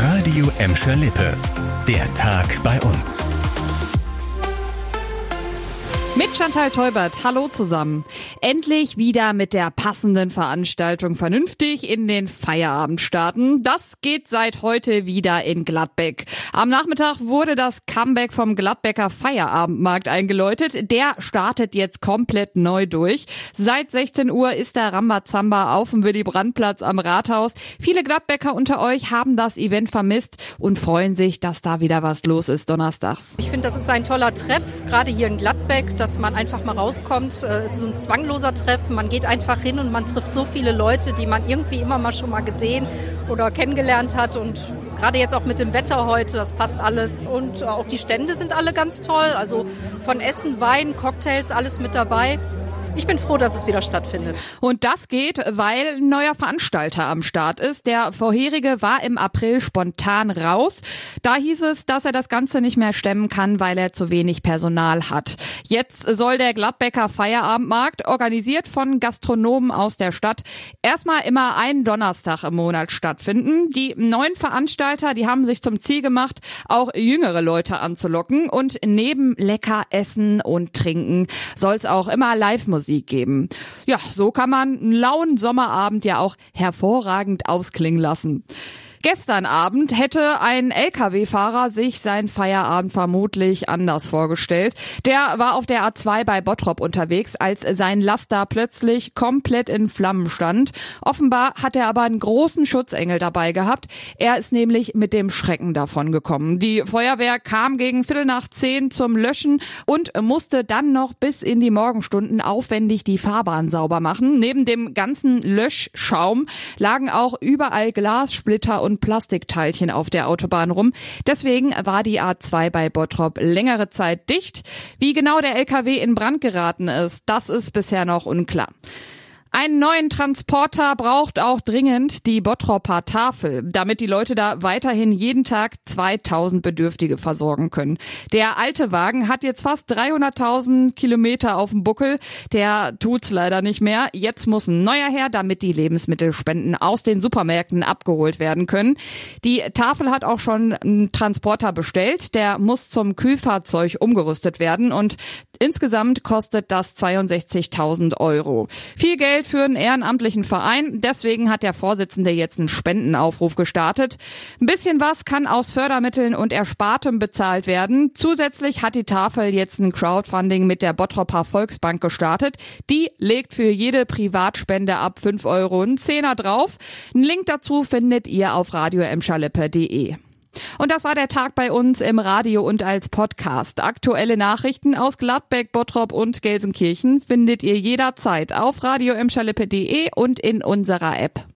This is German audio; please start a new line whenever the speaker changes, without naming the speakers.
Radio Emscher Lippe. Der Tag bei uns.
Mit Chantal Teubert, hallo zusammen. Endlich wieder mit der passenden Veranstaltung vernünftig in den Feierabend starten. Das geht seit heute wieder in Gladbeck. Am Nachmittag wurde das Comeback vom Gladbecker Feierabendmarkt eingeläutet. Der startet jetzt komplett neu durch. Seit 16 Uhr ist der Rambazamba auf dem Willy-Brandt-Platz am Rathaus. Viele Gladbecker unter euch haben das Event vermisst und freuen sich, dass da wieder was los ist donnerstags.
Ich finde, das ist ein toller Treff, gerade hier in Gladbeck, dass man einfach mal rauskommt. Es ist so ein zwangloser Treff. Man geht einfach hin und man trifft so viele Leute, die man irgendwie immer mal schon mal gesehen oder kennengelernt hat. Und gerade jetzt auch mit dem Wetter heute, das passt alles. Und auch die Stände sind alle ganz toll. Also von Essen, Wein, Cocktails, alles mit dabei. Ich bin froh, dass es wieder stattfindet.
Und das geht, weil ein neuer Veranstalter am Start ist. Der vorherige war im April spontan raus. Da hieß es, dass er das Ganze nicht mehr stemmen kann, weil er zu wenig Personal hat. Jetzt soll der Gladbecker Feierabendmarkt, organisiert von Gastronomen aus der Stadt, erstmal immer einen Donnerstag im Monat stattfinden. Die neuen Veranstalter, die haben sich zum Ziel gemacht, auch jüngere Leute anzulocken. Und neben lecker Essen und Trinken soll es auch immer Live-Musik geben. Ja, so kann man einen lauen Sommerabend ja auch hervorragend ausklingen lassen. Gestern Abend hätte ein LKW-Fahrer sich seinen Feierabend vermutlich anders vorgestellt. Der war auf der A2 bei Bottrop unterwegs, als sein Laster plötzlich komplett in Flammen stand. Offenbar hat er aber einen großen Schutzengel dabei gehabt. Er ist nämlich mit dem Schrecken davongekommen. Die Feuerwehr kam gegen 9:15 zum Löschen und musste dann noch bis in die Morgenstunden aufwendig die Fahrbahn sauber machen. Neben dem ganzen Löschschaum lagen auch überall Glassplitter und Plastikteilchen auf der Autobahn rum. Deswegen war die A2 bei Bottrop längere Zeit dicht. Wie genau der LKW in Brand geraten ist, das ist bisher noch unklar. Einen neuen Transporter braucht auch dringend die Bottroper Tafel, damit die Leute da weiterhin jeden Tag 2000 Bedürftige versorgen können. Der alte Wagen hat jetzt fast 300.000 Kilometer auf dem Buckel. Der tut's leider nicht mehr. Jetzt muss ein neuer her, damit die Lebensmittelspenden aus den Supermärkten abgeholt werden können. Die Tafel hat auch schon einen Transporter bestellt. Der muss zum Kühlfahrzeug umgerüstet werden und insgesamt kostet das 62.000 Euro. Viel Geld für einen ehrenamtlichen Verein. Deswegen hat der Vorsitzende jetzt einen Spendenaufruf gestartet. Ein bisschen was kann aus Fördermitteln und Erspartem bezahlt werden. Zusätzlich hat die Tafel jetzt ein Crowdfunding mit der Bottroper Volksbank gestartet. Die legt für jede Privatspende ab 5 Euro einen Zehner drauf. Einen Link dazu findet ihr auf radioemscherlippe.de. Und das war der Tag bei uns im Radio und als Podcast. Aktuelle Nachrichten aus Gladbeck, Bottrop und Gelsenkirchen findet ihr jederzeit auf radioemscherlippe.de und in unserer App.